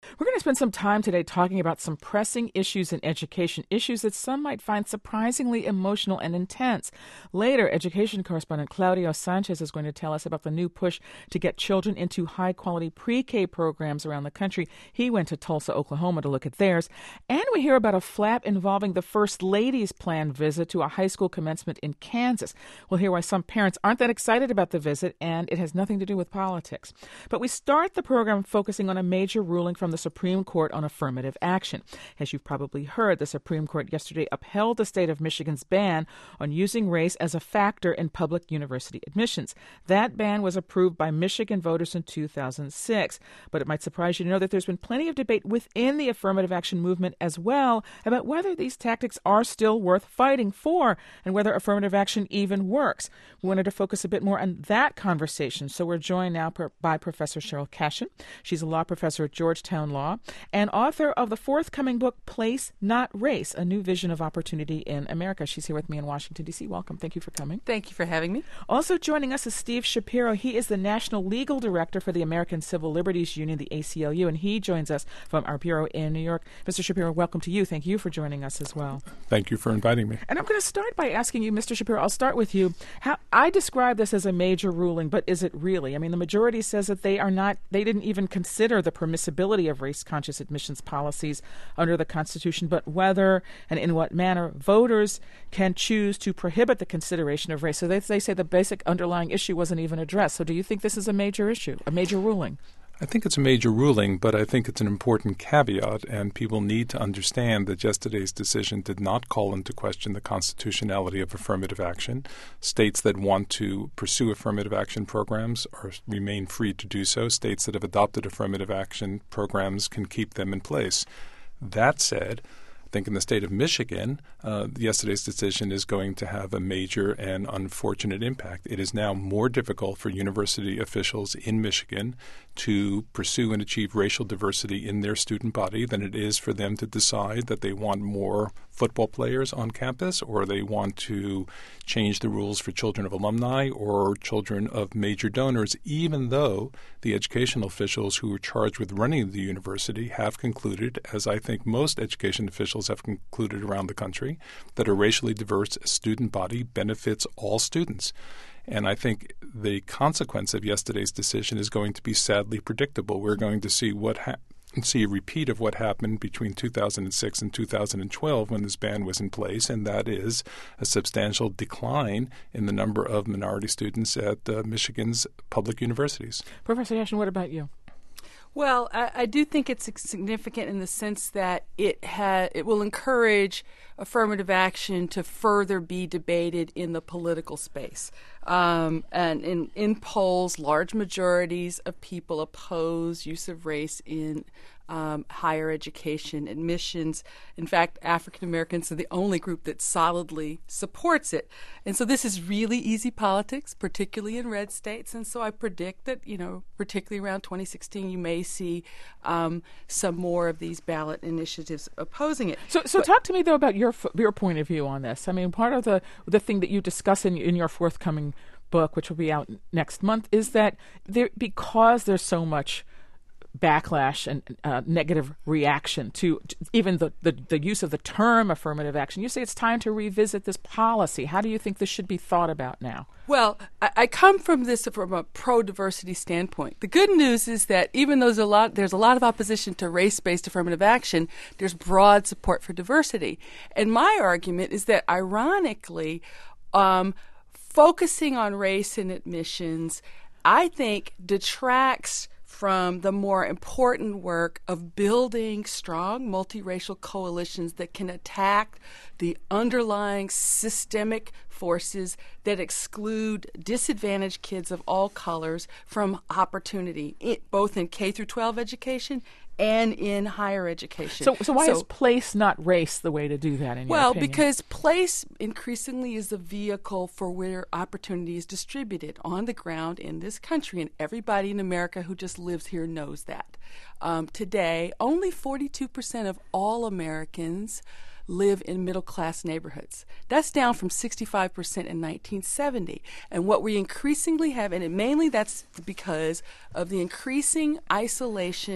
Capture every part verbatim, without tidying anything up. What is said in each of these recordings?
We're going to spend some time today talking about some pressing issues in education, issues that some might find surprisingly emotional and intense. Later, education correspondent Claudio Sanchez is going to tell us about the new push to get children into high-quality pre-K programs around the country. He went to Tulsa, Oklahoma to look at theirs. And we hear about a flap involving the First Lady's planned visit to a high school commencement in Kansas. We'll hear why some parents aren't that excited about the visit, and it has nothing to do with politics. But we start the program focusing on a major ruling from the Supreme Court on affirmative action. As you've probably heard, the Supreme Court yesterday upheld the state of Michigan's ban on using race as a factor in public university admissions. That ban was approved by Michigan voters in two thousand six. But it might surprise you to know that there's been plenty of debate within the affirmative action movement as well about whether these tactics are still worth fighting for and whether affirmative action even works. We wanted to focus a bit more on that conversation, so we're joined now per- by Professor Cheryl Cashin. She's a law professor at Georgetown Law and author of the forthcoming book, Place, Not Race, A New Vision of Opportunity in America. She's here with me in Washington, D C. Welcome. Thank you for coming. Thank you for having me. Also joining us is Steve Shapiro. He is the National Legal Director for the American Civil Liberties Union, the A C L U, and he joins us from our bureau in New York. Mister Shapiro, welcome to you. Thank you for joining us as well. Thank you for inviting me. And I'm going to start by asking you, Mister Shapiro, I'll start with you. How I describe this as a major ruling, but is it really? I mean, the majority says that they are not, they didn't even consider the permissibility of race-conscious admissions policies under the Constitution, but whether and in what manner voters can choose to prohibit the consideration of race. So they, they say the basic underlying issue wasn't even addressed. So do you think this is a major issue, a major ruling? I think it's a major ruling, but I think it's an important caveat, and people need to understand that yesterday's decision did not call into question the constitutionality of affirmative action. States that want to pursue affirmative action programs are, remain free to do so. States that have adopted affirmative action programs can keep them in place. That said, I think in the state of Michigan, uh, yesterday's decision is going to have a major and unfortunate impact. It is now more difficult for university officials in Michigan to pursue and achieve racial diversity in their student body than it is for them to decide that they want more football players on campus, or they want to change the rules for children of alumni or children of major donors, even though the educational officials who are charged with running the university have concluded, as I think most education officials have concluded around the country, that a racially diverse student body benefits all students. And I think the consequence of yesterday's decision is going to be sadly predictable. We're going to see what ha- see a repeat of what happened between two thousand six and two thousand twelve when this ban was in place, and that is a substantial decline in the number of minority students at uh, Michigan's public universities. Professor Cashin, what about you? Well, I, I do think it's significant in the sense that it ha- it will encourage affirmative action to further be debated in the political space. Um, and in, in polls, large majorities of people oppose use of race in um, higher education admissions. In fact, African Americans are the only group that solidly supports it. And so this is really easy politics, particularly in red states. And so I predict that, you know, particularly around twenty sixteen, you may see um, some more of these ballot initiatives opposing it. So, so but, talk to me, though, about your your point of view on this. I mean, part of the the thing that you discuss in in your forthcoming book, which will be out next month, is that there because there's so much backlash and uh, negative reaction to, to even the, the, the use of the term affirmative action. You say it's time to revisit this policy. How do you think this should be thought about now? Well, I, I come from this from a pro-diversity standpoint. The good news is that even though there's a lot, there's a lot of opposition to race-based affirmative action, there's broad support for diversity. And my argument is that, ironically, um, focusing on race in admissions, I think, detracts from the more important work of building strong multiracial coalitions that can attack the underlying systemic forces that exclude disadvantaged kids of all colors from opportunity, it, both in K through twelve education and in higher education. So, so why so, is place, not race, the way to do that, in your well, opinion? Because place increasingly is the vehicle for where opportunity is distributed on the ground in this country, and everybody in America who just lives here knows that. Um, today, only forty-two percent of all Americans live in middle-class neighborhoods. That's down from sixty-five percent in nineteen seventy. And what we increasingly have, and it mainly that's because of the increasing isolation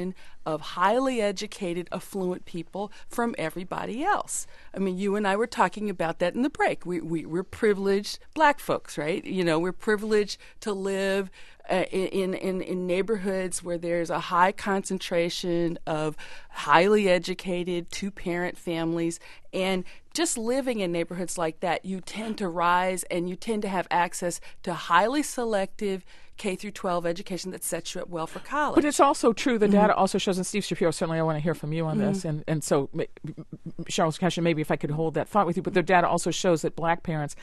of highly educated, affluent people from everybody else. I mean, you and I were talking about that in the break. We, we, we're privileged black folks, right? You know, we're privileged to live uh, in, in, in neighborhoods where there's a high concentration of highly educated two-parent families. And just living in neighborhoods like that, you tend to rise and you tend to have access to highly selective K through twelve education that sets you up well for college. But it's also true, the mm-hmm. data also shows, and Steve Shapiro, certainly I want to hear from you on mm-hmm. this, and, and so Cheryl Cashin, maybe if I could hold that thought with you, but the data also shows that black parents,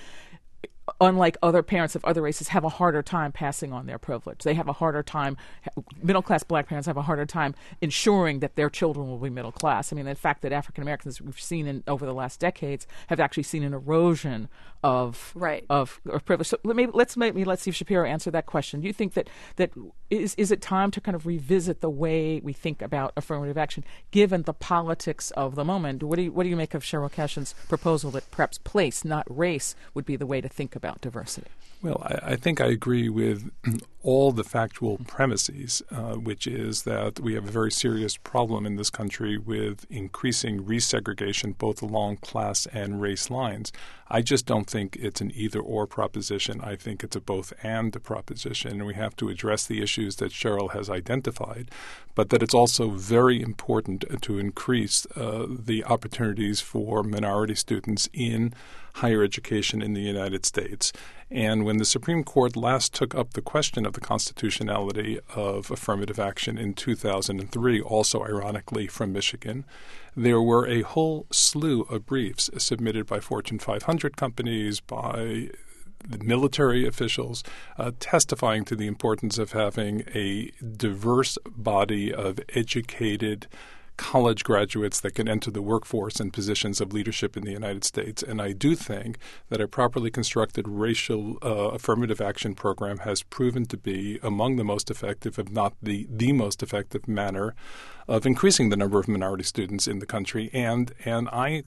unlike other parents of other races, have a harder time passing on their privilege. They have a harder time, middle-class black parents have a harder time ensuring that their children will be middle class. I mean, the fact that African Americans, we've seen in, over the last decades, have actually seen an erosion of right. of, of privilege. So maybe let's maybe let Steve Shapiro answer that question. Do you think that that is is it time to kind of revisit the way we think about affirmative action, given the politics of the moment? What do you what do you make of Cheryl Cashin's proposal that perhaps place, not race, would be the way to think about diversity? Well, I, I think I agree with all the factual premises, uh, which is that we have a very serious problem in this country with increasing resegregation both along class and race lines. I just don't think it's an either-or proposition. I think it's a both-and proposition, and we have to address the issues that Cheryl has identified, but that it's also very important to increase uh, the opportunities for minority students in higher education in the United States. And when the Supreme Court last took up the question of the constitutionality of affirmative action in two thousand three, also ironically from Michigan, there were a whole slew of briefs submitted by Fortune five hundred companies, by the military officials, uh, testifying to the importance of having a diverse body of educated college graduates that can enter the workforce in positions of leadership in the United States. And I do think that a properly constructed racial uh, affirmative action program has proven to be among the most effective, if not the, the most effective manner of increasing the number of minority students in the country. And, and I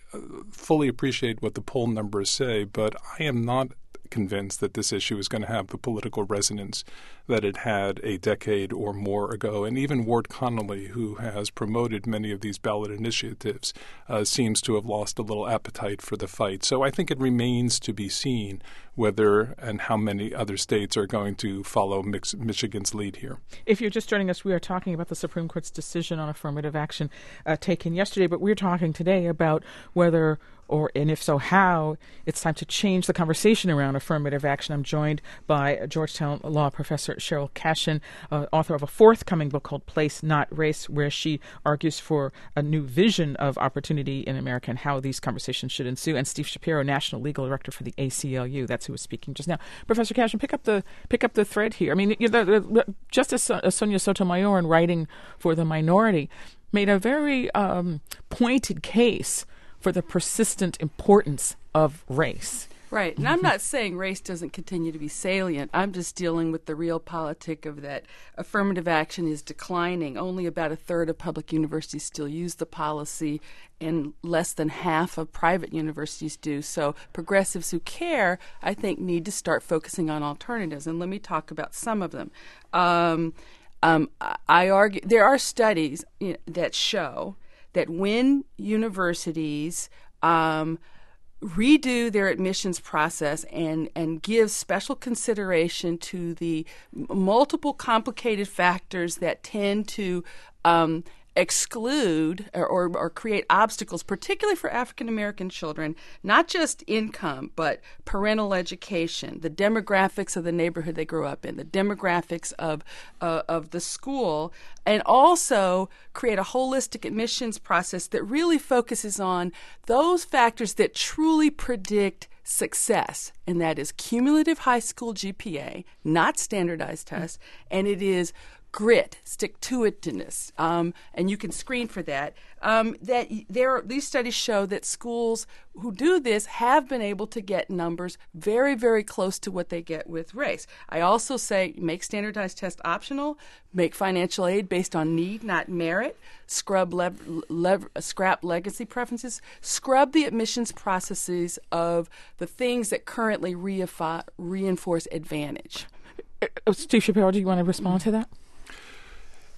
fully appreciate what the poll numbers say, but I am not convinced that this issue is going to have the political resonance that it had a decade or more ago. And even Ward Connolly, who has promoted many of these ballot initiatives, uh, seems to have lost a little appetite for the fight. So I think it remains to be seen whether and how many other states are going to follow Mix- Michigan's lead here. If you're just joining us, we are talking about the Supreme Court's decision on affirmative action uh, taken yesterday, but we're talking today about whether or, and if so, how it's time to change the conversation around affirmative action. I'm joined by Georgetown law professor Cheryl Cashin, uh, author of a forthcoming book called Place, Not Race, where she argues for a new vision of opportunity in America and how these conversations should ensue, and Steve Shapiro, National Legal Director for the A C L U. That's who was speaking just now. Professor Cashin, pick up the pick up the thread here. I mean, you know, the, the, Justice Sonia Sotomayor, in writing for the minority, made a very um, pointed case for the persistent importance of race. Right. And I'm not saying race doesn't continue to be salient. I'm just dealing with the real politic of that affirmative action is declining. Only about a third of public universities still use the policy, and less than half of private universities do. So progressives who care, I think, need to start focusing on alternatives. And let me talk about some of them. Um, um, I argue there are studies that show that when universities um, redo their admissions process and, and give special consideration to the multiple complicated factors that tend to um, exclude or, or, or create obstacles, particularly for African American children, not just income, but parental education, the demographics of the neighborhood they grew up in, the demographics of uh, of the school, and also create a holistic admissions process that really focuses on those factors that truly predict success, and that is cumulative high school G P A, not standardized tests, and it is grit, stick-to-itiveness, um, and you can screen for that. Um, that there, are, these studies show that schools who do this have been able to get numbers very, very close to what they get with race. I also say make standardized tests optional, make financial aid based on need, not merit, scrub lev- lev- scrap legacy preferences, scrub the admissions processes of the things that currently reifi- reinforce advantage. Uh, Steve Shapiro, do you want to respond to that?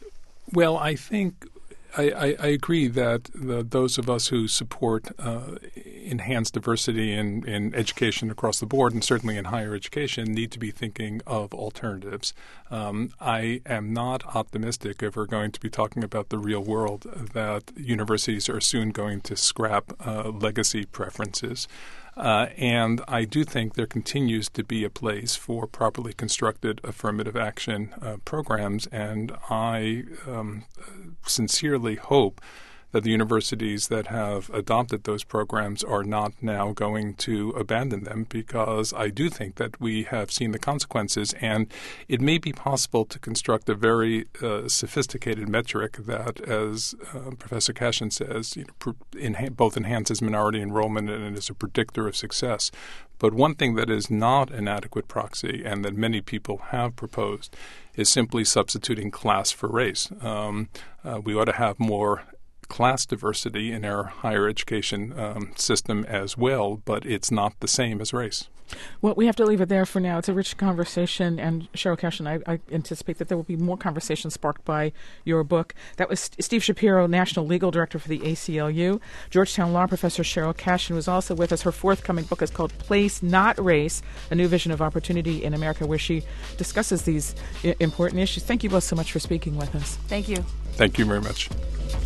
Well, I think I, I, I agree that the, those of us who support uh, enhanced diversity in, in education across the board, and certainly in higher education, need to be thinking of alternatives. Um, I am not optimistic if we're going to be talking about the real world that universities are soon going to scrap uh, legacy preferences. Uh, and I do think there continues to be a place for properly constructed affirmative action uh, programs, and I um, sincerely hope that the universities that have adopted those programs are not now going to abandon them, because I do think that we have seen the consequences, and it may be possible to construct a very uh, sophisticated metric that, as uh, Professor Cashin says, you know, pr- enha- both enhances minority enrollment and is a predictor of success. But one thing that is not an adequate proxy, and that many people have proposed, is simply substituting class for race. Um, uh, we ought to have more class diversity in our higher education um, system as well, but it's not the same as race. Well, we have to leave it there for now. It's a rich conversation, and Cheryl Cashin, I, I anticipate that there will be more conversation sparked by your book. That was Steve Shapiro, National Legal Director for the A C L U. Georgetown Law Professor Cheryl Cashin was also with us. Her forthcoming book is called Place Not Race, A New Vision of Opportunity in America, where she discusses these I- important issues. Thank you both so much for speaking with us. Thank you. Thank you very much.